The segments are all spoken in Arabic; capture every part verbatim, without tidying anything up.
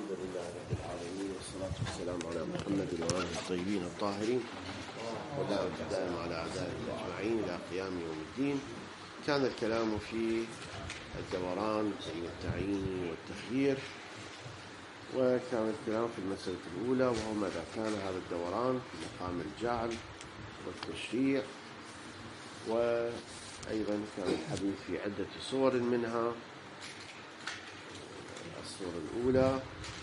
الحمد لله رب العالمين والصلاة والسلام على محمد وآله الطيبين الطاهرين والدعوة الدائمة على أعدائهم أجمعين إلى قيام يوم الدين. كان الكلام في الدوران بين التعيين والتخيير، وكان الكلام في المسألة الأولى وهو ماذا كان هذا الدوران في مقام الجعل والتشريع، وأيضا كان الحديث في عدة صور منها. الصورة الأولى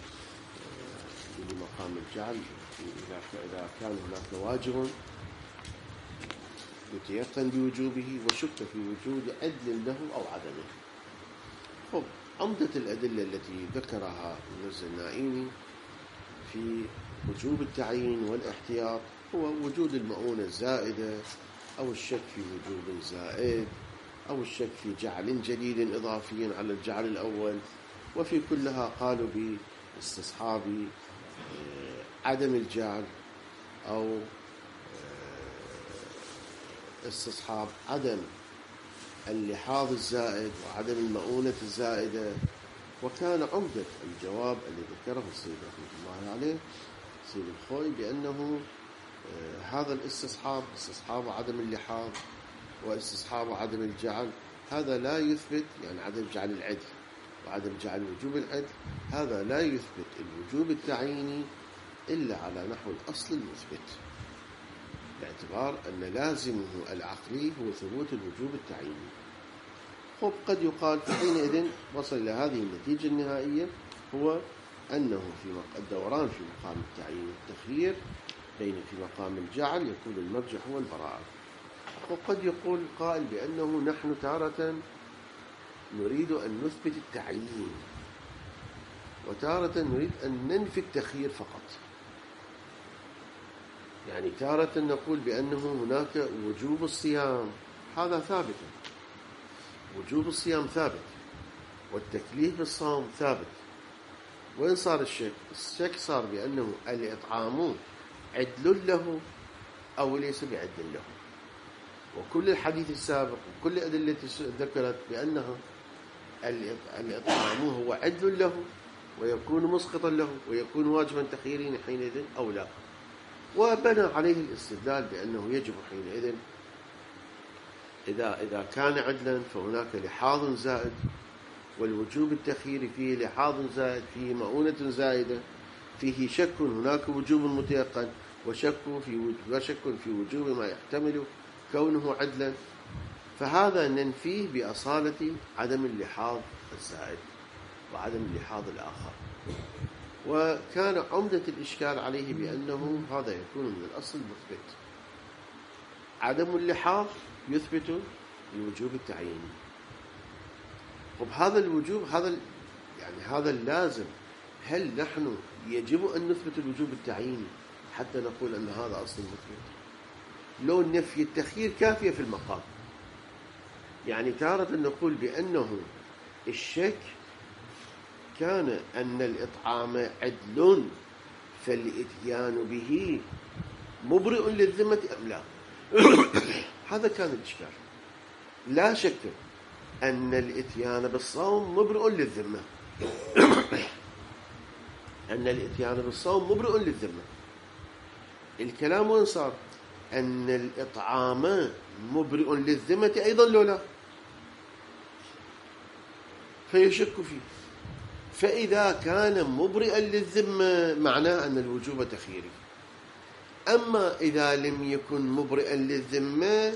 في مقام الجعل إذا كان هناك واجب يتيقن بوجوبه وشك في وجود عدل له أو عدمه. خب عمدة الأدلة التي ذكرها المنزل النائيني في وجوب التعيين والاحتياط هو وجود المؤونة الزائدة أو الشك في وجوب زائد أو الشك في جعل جديد إضافي على الجعل الأول، وفي كلها قالوا باستصحاب عدم الجعل أو استصحاب عدم اللحاظ الزائد وعدم المؤونة الزائدة. وكان عمدة الجواب الذي ذكره السيد رحمة الله عليه السيد الخوئي بأنه هذا الاستصحاب استصحاب عدم اللحاظ واستصحاب عدم الجعل هذا لا يثبت، يعني عدم جعل العدل وعدم جعل وجوب العدل هذا لا يثبت الوجوب التعييني إلا على نحو الأصل المثبت، باعتبار أن لازمه العقلي هو ثبوت الوجوب التعييني. خب قد يقال في حينئذ وصل إلى هذه النتيجة النهائية هو أنه في الدوران في مقام التعيين والتخيير بين في مقام الجعل يكون المرجح هو البراءة. وقد يقول قائل بأنه نحن تارة نريد أن نثبت التعيين وتارة نريد أن ننفي التخيير فقط، يعني تارة نقول بأنه هناك وجوب الصيام هذا ثابت، وجوب الصيام ثابت والتكليف بالصوم ثابت. وين صار الشك؟ الشك صار بأنه الإطعام عدل له أو ليس بعدل له، وكل الحديث السابق وكل الأدلة ذكرت بأنها الإطعام هو عدل له ويكون مسقطا له ويكون واجبا تخييرين حينئذ أو لا. وبنى عليه الاستدلال بأنه يجب حينئذ إذا إذا كان عدلا فهناك لحاظ زائد، والوجوب التخييري فيه لحاظ زائد، فيه مؤونة زائدة، فيه شك هناك وجوب متيقن وشك في وشك في وجوب ما يحتمل كونه عدلا، فهذا ننفيه بأصالة عدم اللحاظ الزائد وعدم اللحاظ الآخر. وكان عمدة الإشكال عليه بأنه هذا يكون من الأصل مثبت، عدم اللحاظ يثبت الوجوب التعييني. وبهذا الوجوب هذا يعني هذا اللازم، هل نحن يجب أن نثبت الوجوب التعييني حتى نقول أن هذا أصل مثبت؟ لو نفي التخيير كافية في المقام، يعني تارة نقول بأنه الشك كان أن الإطعام عدل فالإتيان به مبرئ للذمة أم لا؟ هذا كان الإشكال. لا شك أن الإتيان بالصوم مبرئ للذمة أن الإتيان بالصوم مبرئ للذمة. الكلام وين صار؟ أن الإطعام مبرئ للذمة أيضا لولا، فيشك فيه. فإذا كان مبرئا للذمة معناه أن الوجوب تخييري. أما إذا لم يكن مبرئا للذمة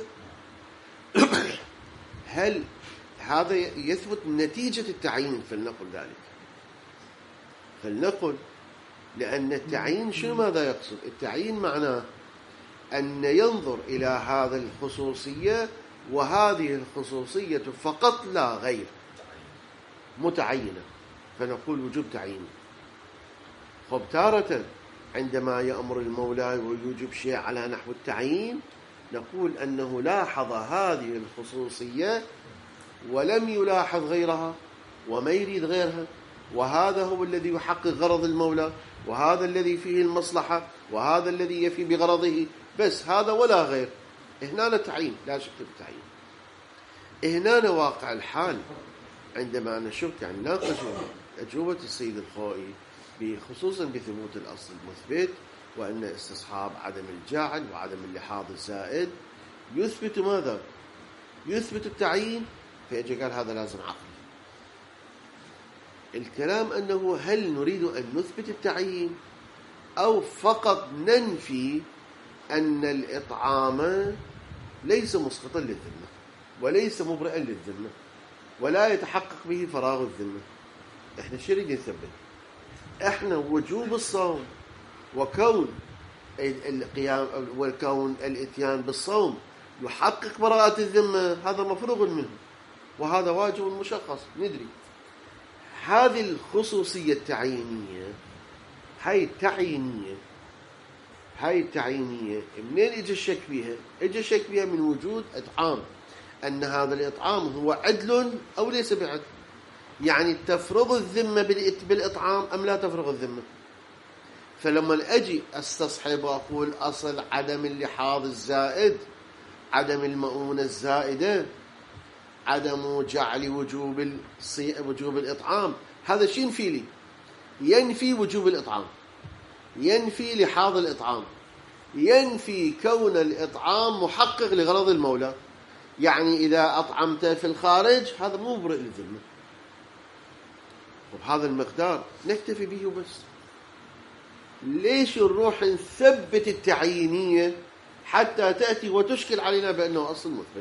هل هذا يثبت نتيجة التعيين؟ فلنقل ذلك، فلنقل لأن التعيين شنو ماذا يقصد؟ التعيين معناه أن ينظر إلى هذا الخصوصية وهذه الخصوصية فقط لا غير متعينة، فنقول وجوب تعيين. خب تارة عندما يأمر المولى ويوجب شيء على نحو التعيين نقول أنه لاحظ هذه الخصوصية ولم يلاحظ غيرها وما يريد غيرها، وهذا هو الذي يحقق غرض المولى وهذا الذي فيه المصلحة وهذا الذي يفي بغرضه، بس هذا ولا غير. هنا تعيين لا شك بالتعيين. هنا واقع الحال عندما نشوف يعني ناقش أجوبة السيد الخوئي خصوصا بثبوت الأصل المثبت، وأن استصحاب عدم الجعل وعدم اللحاظ الزائد يثبت ماذا؟ يثبت التعيين. فيجي قال هذا لازم عقل. الكلام أنه هل نريد أن نثبت التعيين أو فقط ننفي أن الإطعام ليس مسقطا للذمة وليس مبرئا للذمة ولا يتحقق به فراغ الذمة. احنا شو نريد نثبت؟ احنا وجوب الصوم وكون القيام وكون الاتيان بالصوم يحقق براءة الذمة هذا مفروغ منه، وهذا واجب مشخص ندري. هذه الخصوصية التعيينية هاي التعيينية هاي التعيينية منين اجى الشك فيها؟ اجى الشك فيها من وجود إطعام، أن هذا الإطعام هو عدل أو ليس بعدل، يعني تفرض الذمة بالإطعام أم لا تفرض الذمة. فلما أجي استصحب وأقول أصل عدم اللحاظ الزائد، عدم المؤونة الزائدة، عدم جعل وجوب وجوب الإطعام، هذا شيء ينفي لي؟ ينفي وجوب الإطعام، ينفي لحاظ الإطعام، ينفي كون الإطعام محقق لغرض المولى. يعني إذا أطعمت في الخارج هذا مو مبرئ للذمة، وبهذا المقدار نكتفي به وبس. ليش نروح نثبت التعيينية حتى تأتي وتشكل علينا بأنه أصل مثبت؟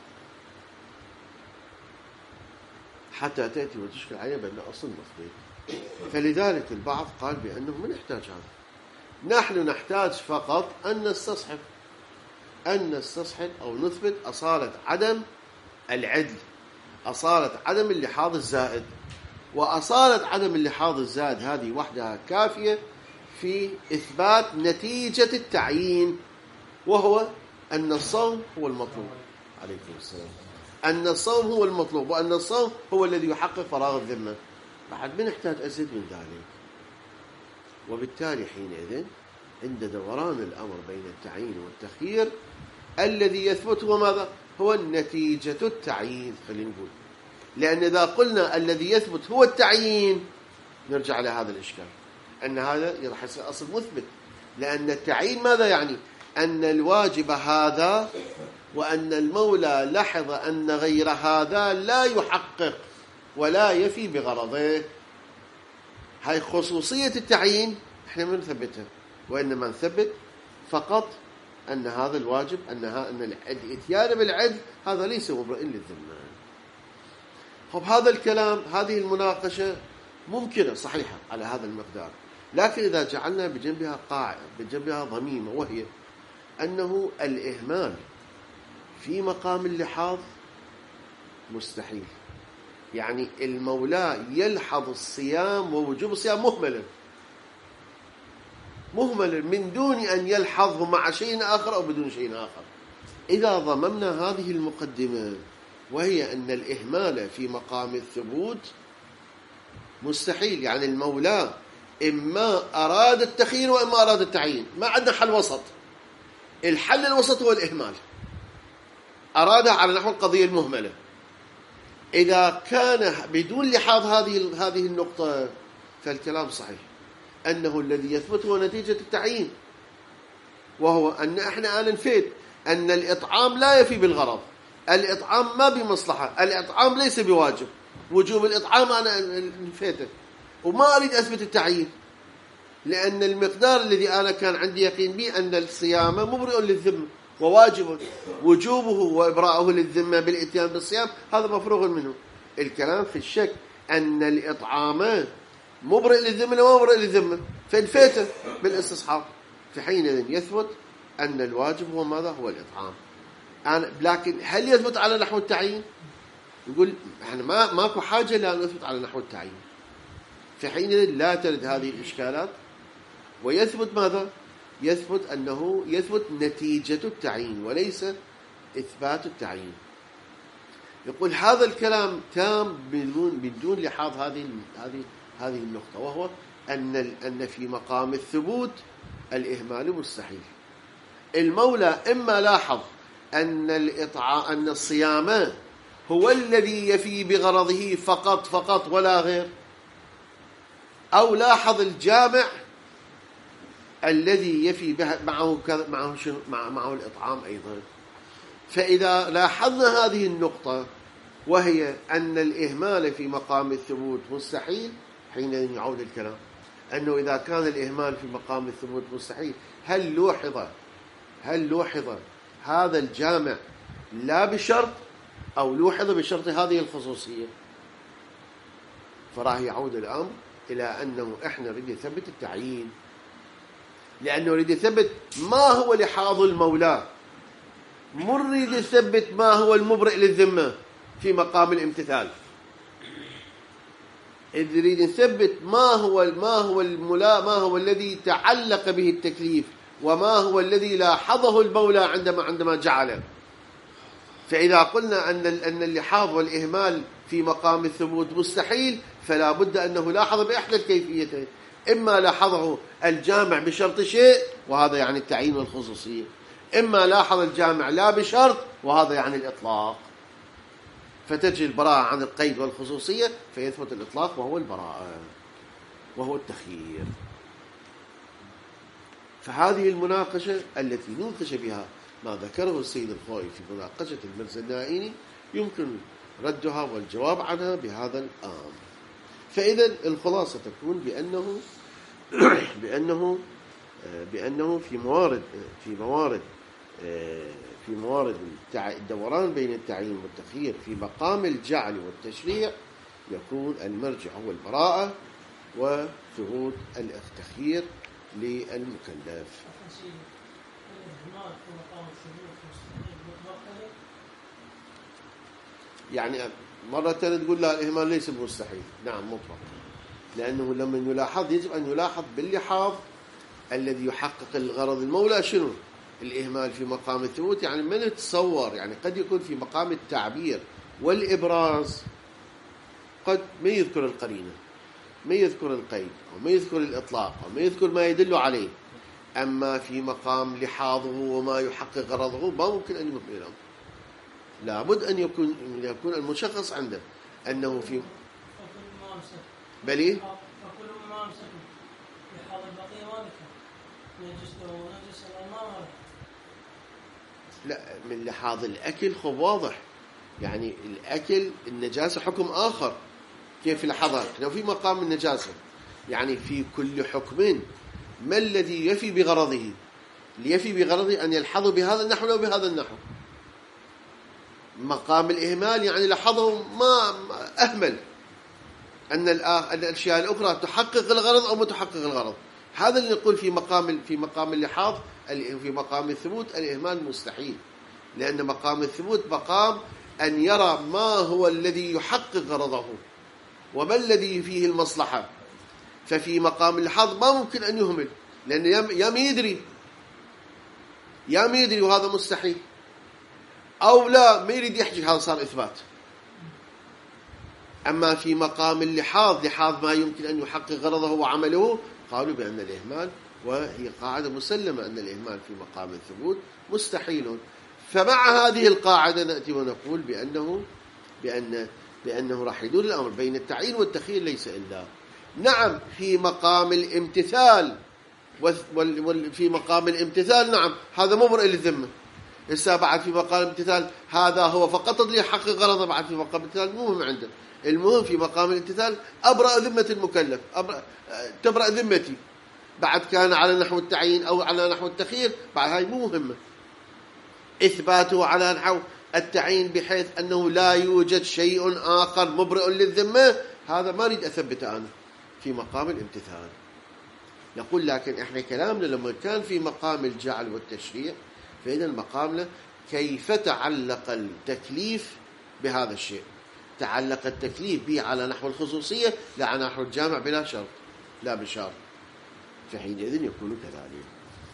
حتى تأتي وتشكل علينا بأنه أصل مثبت. فلذلك البعض قال بأنه ما نحتاج هذا، نحن نحتاج فقط أن نستصحب أن نستصحب أو نثبت أصالة عدم العدل، أصالة عدم اللحاظ الزائد. وأصالة عدم اللحاظ الزائد هذه وحدها كافية في إثبات نتيجة التعيين، وهو أن الصوم هو المطلوب. عليكم السلام. أن الصوم هو المطلوب، وأن الصوم هو الذي يحقق فراغ الذمة. بعد ما نحتاج أزيد من ذلك. وبالتالي حينئذ عند دوران الأمر بين التعيين والتخيير الذي يثبت هو ماذا؟ هو النتيجة التعيين. خلينا نقول، لأن إذا قلنا الذي يثبت هو التعيين نرجع على هذا الإشكال، أن هذا راح يصير أصل مثبت. لأن التعيين ماذا يعني؟ أن الواجب هذا، وأن المولى لحظ أن غير هذا لا يحقق ولا يفي بغرضه. هاي خصوصية التعيين احنا ما نثبتها، وإنما نثبت فقط أن هذا الواجب، أنها أن الإتيان بالعدل هذا ليس مبرئ للذمة. خب هذا الكلام، هذه المناقشة ممكنة صحيحة على هذا المقدار، لكن إذا جعلنا بجنبها قاعدة بجنبها ضميمة، وهي أنه الإهمال في مقام اللحاظ مستحيل. يعني المولى يلحظ الصيام ووجوب الصيام مهملا مهملا من دون أن يلحظه مع شيء آخر أو بدون شيء آخر. إذا ضممنا هذه المقدمة، وهي أن الإهمال في مقام الثبوت مستحيل، يعني المولى إما أراد التخيير وإما أراد التعيين، ما عندنا حل وسط. الحل الوسط هو الإهمال، أرادها على نحو القضية المهملة. إذا كان بدون لحاظ هذه هذه النقطة فالكلام صحيح، أنه الذي يثبت هو نتيجة التعيين، وهو أن إحنا أنا نفيد أن الإطعام لا يفي بالغرض، الإطعام ما بمصلحة، الإطعام ليس بواجب، وجوب الإطعام أنا نفيته، وما أريد أثبت التعيين، لأن المقدار الذي أنا كان عندي يقين به أن الصيام مبرئ للذمة وواجب، وجوبه وإبراءه للذمة بالإتيان بالصيام هذا مفروغ منه. الكلام في الشك أن الإطعام مبرئ للذمة وما مبرئ للذمة، فانفيته بالاستصحاب، في حين يثبت أن الواجب هو ماذا؟ هو الإطعام. أنا لكن هل يثبت على نحو التعيين؟ يقول احنا ما ماكو حاجة لأن نثبت على نحو التعيين، في حين لا ترد هذه الإشكالات، ويثبت ماذا؟ يثبت أنه يثبت نتيجة التعيين وليس إثبات التعيين. يقول هذا الكلام تام بدون بدون لحاظ هذه هذه هذه النقطة، وهو أن أن في مقام الثبوت الإهمال مستحيل. المولى إما لاحظ أن الإطعام أن الصيام هو الذي يفي بغرضه فقط فقط ولا غير، أو لاحظ الجامع الذي يفي معه معه معه الإطعام أيضا. فإذا لاحظنا هذه النقطة وهي أن الإهمال في مقام الثبوت مستحيل، حينئذ يعود الكلام أنه إذا كان الإهمال في مقام الثبوت مستحيل، هل لوحظ هل لوحظ هذا الجامع لا بشرط أو لوحظ بشرط هذه الخصوصية؟ فراح يعود الأمر إلى أنه إحنا نريد نثبت التعيين، لأنه نريد نثبت ما هو لحاظ المولى، مو نريد نثبت ما هو المبرئ للذمة في مقام الامتثال. إذ نريد نثبت ما هو ما هو الملا ما هو الذي تعلق به التكليف، وما هو الذي لاحظه المولى عندما عندما جعله. فإذا قلنا أن أن اللحاظ والإهمال في مقام الثبوت مستحيل، فلا بد أنه لاحظ بإحدى الكيفيتين، إما لاحظه الجامع بشرط شيء وهذا يعني التعيين والخصوصية، إما لاحظ الجامع لا بشرط وهذا يعني الإطلاق، فتجي البراءة عن القيد والخصوصية فيثبت الإطلاق وهو البراءة وهو التخيير. فهذه المناقشة التي نوقش بها ما ذكره السيد الخوئي في مناقشة المرزا النائيني يمكن ردها والجواب عنها بهذا الأمر. فإذا الخلاصة تكون بأنه بأنه بأنه في موارد في موارد في موارد الدوران بين التعيين والتخيير في مقام الجعل والتشريع يكون المرجع هو البراءة وثبوت التخيير للمكلف. يعني مرة تقول لا الإهمال ليس بمستحيل، نعم مطلق، لأنه لما يلاحظ يجب أن يلاحظ باللحاظ الذي يحقق الغرض المولى. شنو الإهمال في مقام الثبوت؟ يعني من يتصور يعني قد يكون في مقام التعبير والإبراز، قد ما يذكر القرينة، ما يذكر القيد، أو ما يذكر الإطلاق، أو ما يذكر ما يدل عليه. أما في مقام لحاظه وما يحقق غرضه ما ممكن أن يمكن الأمر، لابد أن يكون يكون المشخص عنده أنه في بلي لا من لحاظ الأكل خب واضح، يعني الأكل النجاسة حكم آخر. كيف لحظها لو في مقام النجاسة؟ يعني في كل حكم ما الذي يفي بغرضه؟ ليفي بغرضه أن يلحظ بهذا النحو أو بهذا النحو. مقام الإهمال يعني لحظه ما أهمل أن الأشياء الأخرى تحقق الغرض أو ما تحقق الغرض. هذا اللي نقول في مقام في مقام اللحاظ في مقام الثبوت الإهمال مستحيل، لأن مقام الثبوت مقام أن يرى ما هو الذي يحقق غرضه وما الذي فيه المصلحة. ففي مقام اللحاظ ما ممكن أن يهمل، لأن يا ما يدري يا ما يدري وهذا مستحيل، أو لا ما يريد يحكي، هذا صار إثبات. أما في مقام اللحاظ لحاظ ما يمكن أن يحقق غرضه وعمله، قالوا بأن الإهمال، وهي قاعدة مسلمة أن الإهمال في مقام الثبوت مستحيل. فمع هذه القاعدة نأتي ونقول بأنه بأن بأنه راح يدور الأمر بين التعيين والتخيير ليس إلا نعم في مقام الامتثال، وفي مقام الامتثال نعم هذا مبرئ للذمة. لسه بعد في مقام الامتثال هذا هو فقط ليحقق غرضه، بعد في مقام الامتثال مو مهم عنده، المهم في مقام الامتثال أبرأ ذمة المكلف، أبرأ تبرأ ذمتي. بعد كان على نحو التعيين أو على نحو التخيير بعد هاي مو مهمة. إثباته على نحو التعيين بحيث أنه لا يوجد شيء آخر مبرئ للذمة، هذا ما أريد أثبته أنا في مقام الامتثال. نقول لكن إحنا كلامنا لما كان في مقام الجعل والتشريع، فإذا مقامنا كيف تعلق التكليف بهذا الشيء. تعلق التكليف به على نحو الخصوصية لا على نحو الجامع بلا شرط، لا بشرط، فحينئذ يكون كذلك.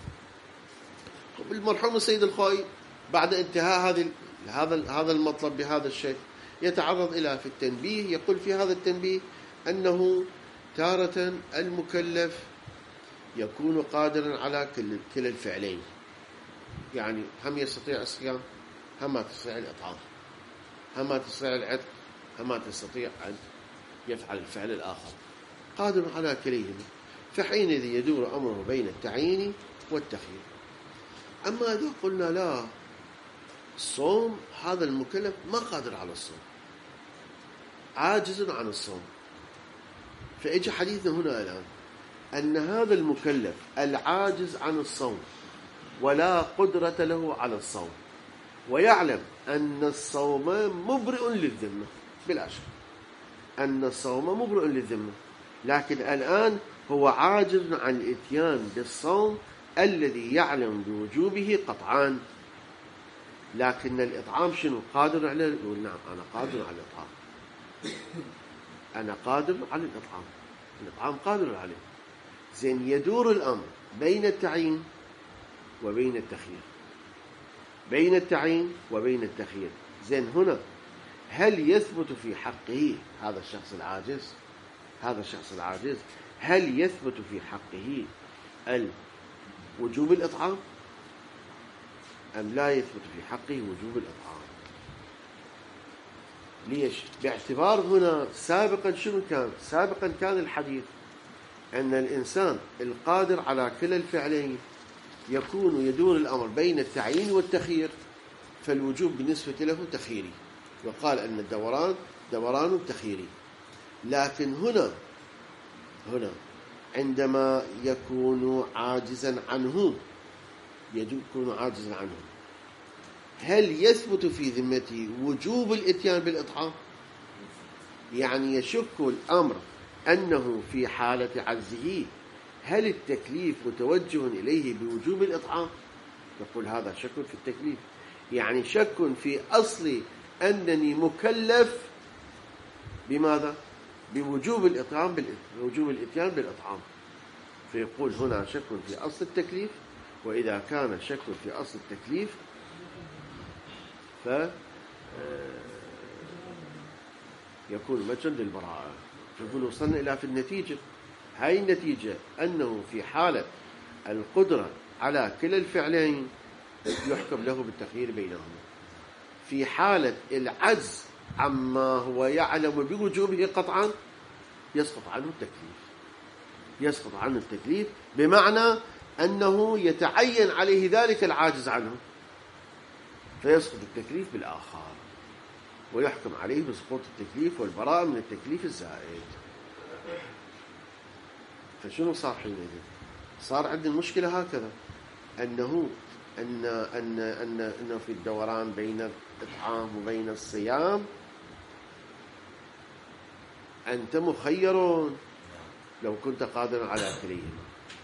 المرحوم السيد الخوئي بعد انتهاء هذه هذا هذا المطلب بهذا الشيء يتعرض إلى في التنبيه، يقول في هذا التنبيه أنه تارة المكلف يكون قادرا على كل كلا الفعلين، يعني هم يستطيع الصيام، هم ما تستطيع الإطعام، هم ما تستطيع العتق، هم ما تستطيع أن يفعل الفعل الآخر. قادر على كليهما، فحينئذ يدور أمره بين التعيين والتخيير. أما إذا قلنا لا، الصوم هذا المكلف ما قادر على الصوم، عاجز عن الصوم، فإجى حديثنا هنا الآن أن هذا المكلف العاجز عن الصوم ولا قدرة له على الصوم، ويعلم أن الصوم مبرئ للذمة، بلا شك أن الصوم مبرئ للذمة، لكن الآن هو عاجز عن الإتيان بالصوم الذي يعلم بوجوبه قطعا، لكن الإطعام شنو؟ قادر عليه؟ يقول نعم أنا قادر على الإطعام، أنا قادر على الإطعام، الإطعام قادر عليه. زين، يدور الأمر بين التعيين وبين التخيير، بين التعيين وبين التخيير. زين، هنا هل يثبت في حقه هذا الشخص العاجز، هذا الشخص العاجز هل يثبت في حقه وجوب الإطعام أم لا يثبت في حقه وجوب الإطعام؟ ليش؟ باعتبار هنا سابقا شنو كان؟ سابقا كان الحديث أن الإنسان القادر على كلا الفعلين يكون يدور الأمر بين التعيين والتخيير، فالوجوب بالنسبة له تخييري، وقال أن الدوران دوران تخييري. لكن هنا هنا عندما يكون عاجزا عنه، يكون عاجزا عنه، هل يثبت في ذمته وجوب الإتيان بالإطعام؟ يعني يشك الأمر أنه في حالة عجزه هل التكليف متوجه إليه بوجوب الإطعام؟ نقول هذا شك في التكليف، يعني شك في أصل أنني مكلف بماذا؟ بوجوب الإطعام، بوجوب الإتيان بالإطعام. فيقول هنا شك في أصل التكليف، وإذا كان شك في أصل التكليف ف يكون مجرا للبراءة. فيقول وصلنا إلى في النتيجة، هاي النتيجة أنه في حالة القدرة على كلا الفعلين يحكم له بالتخيير بينهما، في حالة العجز عما هو يعلم بوجوبه قطعا يسقط عنه التكليف، يسقط عنه التكليف بمعنى أنه يتعين عليه ذلك العاجز عنه، فيسقط التكليف بالآخر ويحكم عليه بسقوط التكليف والبراءة من التكليف الزائد. فشنو صار حينئذ؟ صار عندنا المشكلة هكذا، أنه أن أن أن أنه في الدوران بين الإطعام وبين الصيام أنت مخير لو كنت قادرا على كليهما،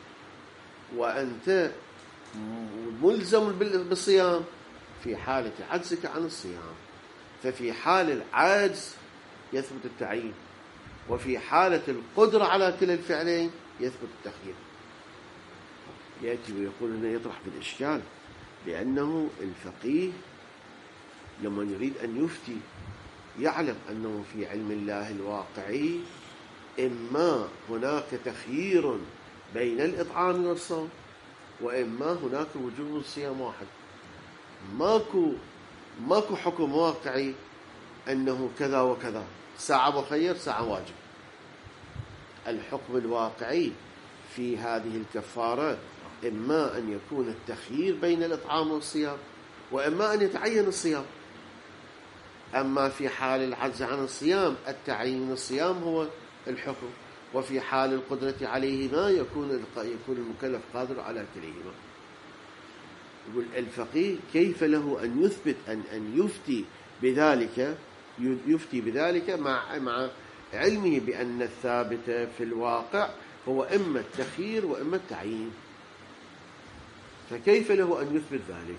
وأنت ملزم بالصيام في حالة عجزك عن الصيام. ففي حال العجز يثبت التعيين، وفي حالة القدرة على كلا الفعلين يثبت التخيير. يأتي ويقول هنا يطرح بالإشكال، لأنه الفقيه لما يريد أن يفتي يعلم أنه في علم الله الواقعي إما هناك تخيير بين الإطعام والصوم، وإما هناك وجوب الصيام واحد. ماكو ماكو حكم واقعي أنه كذا وكذا، ساعة مخير ساعة واجب. الحكم الواقعي في هذه الكفارات إما أن يكون التخيير بين الإطعام والصيام، وإما أن يتعين الصيام. أما في حال العجز عن الصيام التعيين الصيام هو الحكم، وفي حال القدرة عليهما يكون يكون المكلف قادر على كليهما. يقول الفقيه كيف له أن يثبت أن أن يفتي بذلك يفتي بذلك مع مع علمه بأن الثابت في الواقع هو إما التخيير وإما التعيين؟ فكيف له أن يثبت ذلك؟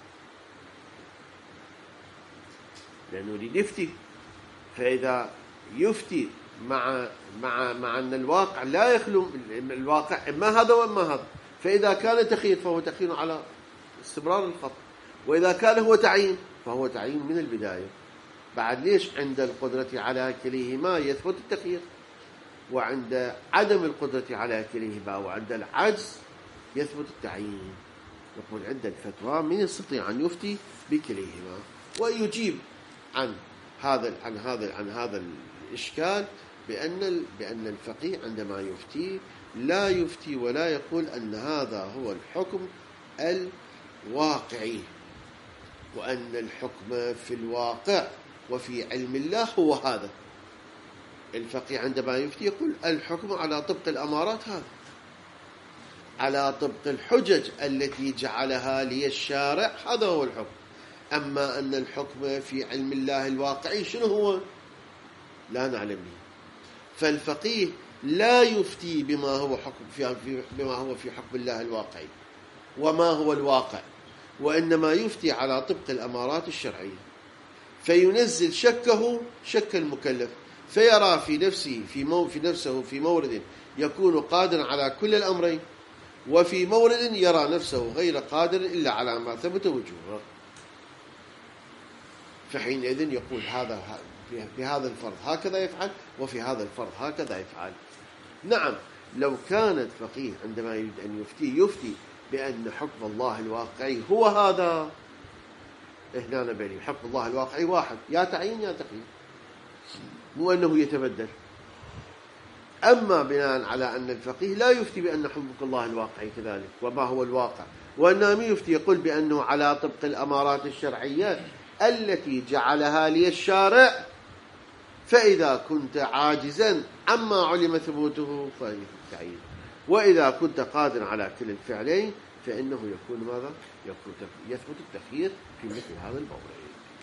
لأنه يريد يفتي، فإذا يفتي مع مع مع أن الواقع لا يخلو الواقع إما هذا وإما هذا، فإذا كان تخيير فهو تخيير على استمرار الخط، وإذا كان هو تعيين فهو تعيين من البداية. بعد ليش عند القدرة على كليهما يثبت التخيير، وعند عدم القدرة على كليهما وعند العجز يثبت التعيين؟ يقول عند الفتوى من يستطيع أن يفتي بكليهما ويجيب عن هذا عن هذا عن هذا الإشكال بأن بأن الفقيه عندما يفتي لا يفتي ولا يقول أن هذا هو الحكم الواقعي، وأن الحكم في الواقع وفي علم الله هو هذا. الفقيه عندما يفتي يقول الحكم على طبق الأمارات، هذا على طبق الحجج التي جعلها لي الشارع، هذا هو الحكم. أما أن الحكم في علم الله الواقعي شنو هو؟ لا نعلم به. فالفقيه لا يفتي بما هو حكم في بما هو في حكم الله الواقعي وما هو الواقع، وإنما يفتي على طبق الأمارات الشرعية، فينزل شكه شك المكلف، فيرى في نفسه في, مو في نفسه في مورد يكون قادرا على كل الأمرين، وفي مورد يرى نفسه غير قادر إلا على ما ثبت وجوبه، فحينئذ يقول هذا في هذا الفرض هكذا يفعل، وفي هذا الفرض هكذا يفعل. نعم، لو كان الفقيه عندما يريد أن يفتي يفتي بأن حكم الله الواقعي هو هذا، هنا نبني حكم الله الواقعي واحد، يا تعيين يا تقييد، مو أنه يتبدل. أما بناء على أن الفقيه لا يفتي بأن حكم الله الواقعي كذلك وما هو الواقع، وإنما يفتي يقول بأنه على طبق الأمارات الشرعية التي جعلها لي الشارع، فإذا كنت عاجزا عما علم ثبوته فهي التعيين، وإذا كنت قادر على كل الفعلين فإنه يكون ماذا؟ يكون يثبت التخيير في مثل هذا الموضوع.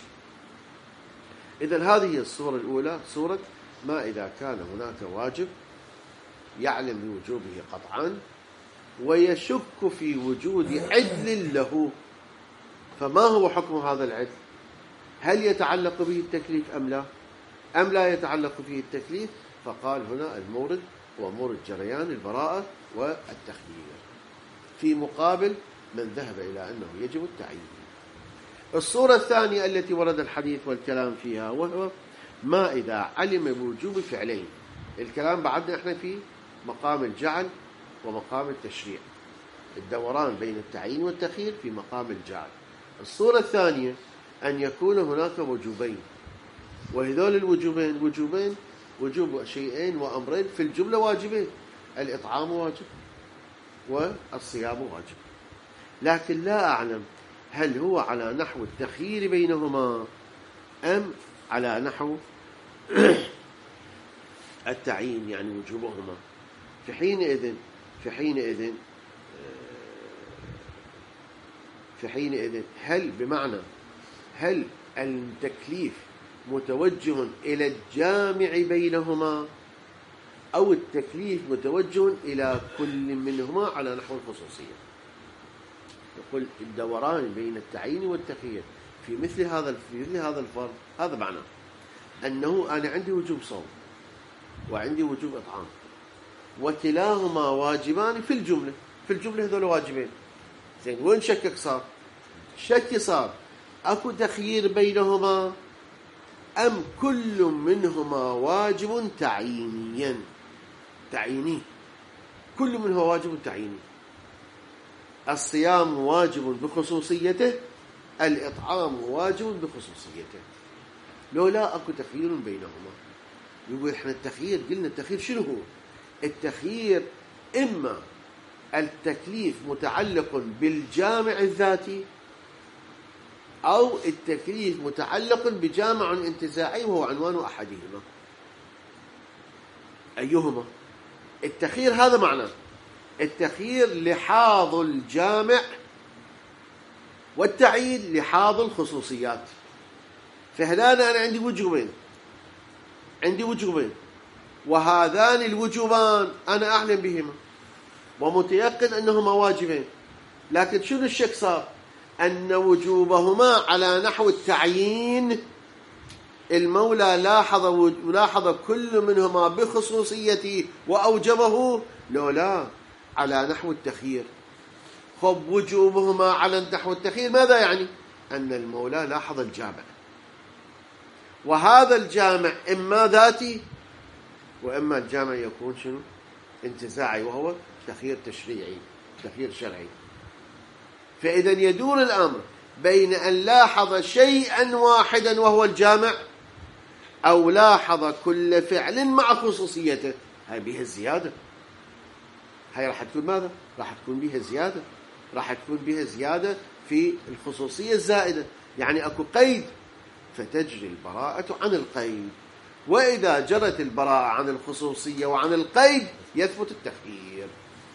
إذن هذه الصورة الأولى، صورة ما إذا كان هناك واجب يعلم بوجوبه قطعا ويشك في وجود عدل له، فما هو حكم هذا العدل؟ هل يتعلق به التكليف أم لا؟ أم لا يتعلق به التكليف؟ فقال هنا المورد هو مورد جريان البراءة والتخيير، في مقابل من ذهب إلى أنه يجب التعيين. الصورة الثانية التي ورد الحديث والكلام فيها وهو ما إذا علم بوجوب فعلين. الكلام بعدنا احنا في مقام الجعل ومقام التشريع، الدوران بين التعيين والتخيير في مقام الجعل. الصورة الثانية أن يكون هناك وجوبين، وهذول الوجوبين وجوبين وجوب شيئين وأمرين في الجملة واجبين، الإطعام واجب والصيام واجب، لكن لا أعلم هل هو على نحو التخيير بينهما أم على نحو التعيين يعني وجوبهما. في حينئذ في حينئذ في حينئذ هل بمعنى هل التكليف متوجه إلى الجامع بينهما أو التكليف متوجه إلى كل منهما على نحو الخصوصية؟ يقول الدوران بين التعيين والتخيير في مثل هذا في مثل هذا الفرض، هذا معناه أنه أنا عندي وجوب صوم وعندي وجوب إطعام، وكلاهما واجبان في الجملة، في الجملة هذول واجبين. زين، وين شكك صار؟ شك صار أكو تخيير بينهما أم كل منهما واجب تعيينيا تعييني، كل منهما واجب تعييني. الصيام واجب بخصوصيته، الإطعام واجب بخصوصيته، لو لا أكو تخيير بينهما. يقول إحنا التخيير قلنا التخيير شنو هو؟ التخيير إما التكليف متعلق بالجامع الذاتي أو التكليف متعلق بجامع انتزاعي وهو عنوان أحدهما. أيهما؟ التخيير هذا معناه التخيير لحاظ الجامع والتعيين لحاظ الخصوصيات. فهنا أنا عندي وجوبين عندي وجوبين وهذان الوجوبان أنا أعلم بهما ومتيقن أنهما واجبين، لكن شنو الشك صار؟ أن وجوبهما على نحو التعيين، المولى لاحظ لاحظ كل منهما بخصوصيته وأوجبه، لو لا على نحو التخيير. خب وجوبهما على نحو التخيير ماذا يعني؟ أن المولى لاحظ الجامع، وهذا الجامع إما ذاتي وإما الجامع يكون شنو؟ انتزاعي، وهو تخيير تشريعي، تخيير شرعي. فإذا يدور الأمر بين أن لاحظ شيئا واحدا وهو الجامع، أو لاحظ كل فعل مع خصوصيته، هاي بها الزيادة، هاي راح تكون ماذا؟ راح تكون بها زيادة، راح تكون بها زيادة في الخصوصية الزائدة، يعني أكو قيد فتجري البراءة عن القيد، وإذا جرت البراءة عن الخصوصية وعن القيد يثبت التخيير،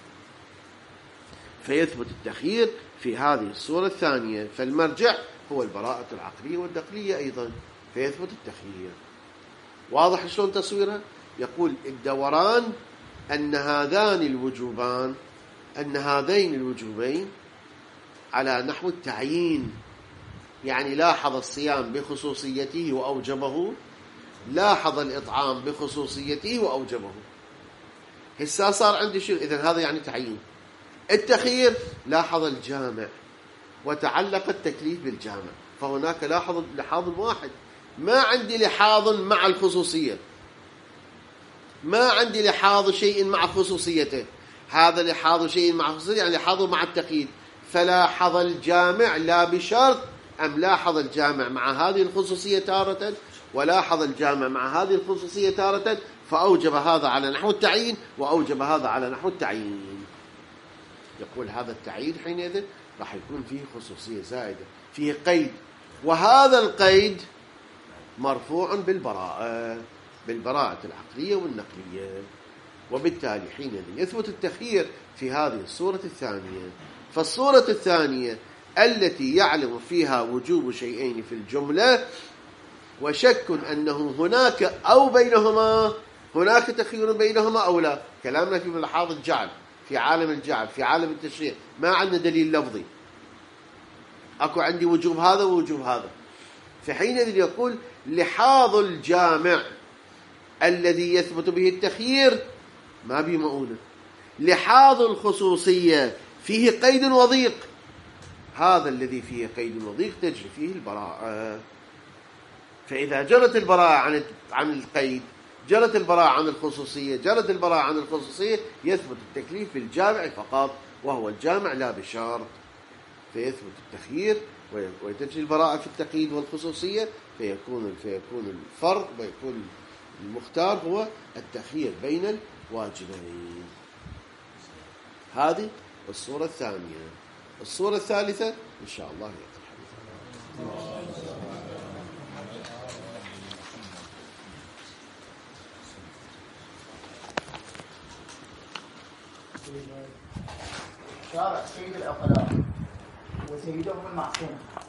فيثبت التخيير في هذه الصورة الثانية. فالمرجع هو البراءة العقلية والنقلية أيضا، فيثبت التخيير. واضح شلون تصويرها؟ يقول الدوران أن هذان الوجوبان أن هذين الوجوبين على نحو التعيين، يعني لاحظ الصيام بخصوصيته وأوجبه، لاحظ الإطعام بخصوصيته وأوجبه. هسه صار عندي شيء، إذن هذا يعني تعيين. التخيير لاحظ الجامع وتعلق التكليف بالجامع، فهناك لاحظ لحاظ واحد، ما عندي لحاظ مع الخصوصية، ما عندي لحاظ شيء مع خصوصيته، هذا لحاظ شيء مع خصوصيته يعني لحاظه مع التقييد. فلاحظ الجامع لا بشرط، أم لاحظ الجامع مع هذه الخصوصية تارة ولاحظ الجامع مع هذه الخصوصية تارة، فأوجب هذا على نحو التعيين وأوجب هذا على نحو التعيين. يقول هذا التعيين حينئذ راح يكون فيه خصوصية زائدة، فيه قيد، وهذا القيد مرفوع بالبراءة، بالبراءة العقلية والنقلية، وبالتالي حينئذ يثبت التخيير في هذه الصورة الثانية. فالصورة الثانية التي يعلم فيها وجوب شيئين في الجملة وشك أنه هناك أو بينهما، هناك تخيير بينهما أو لا. كلامنا في ملحاظ الجعل، في عالم الجعل، في عالم التشريع، ما عندنا دليل لفظي، أكو عندي وجوب هذا ووجوب هذا. فحينئذ يقول لحاظ الجامع الذي يثبت به التخيير ما به مؤونة، لحاظ الخصوصية فيه قيد وضيق، هذا الذي فيه قيد وضيق تجري فيه البراءة. فإذا جرت البراءة عن عن القيد، جرت البراءة عن الخصوصية، جرت البراءة عن الخصوصية، يثبت التكليف بالجامع فقط، وهو الجامع لا بشرط، فيثبت التخيير وتجري البراءة في التقييد والخصوصية، فيكون فيكون الفرق ويكون المختار هو التخيير بين الواجبين. هذه الصورة الثانية. الصورة الثالثة إن شاء الله يأتي الحديث. شارع سيد العقلاء وسيدهم المعصوم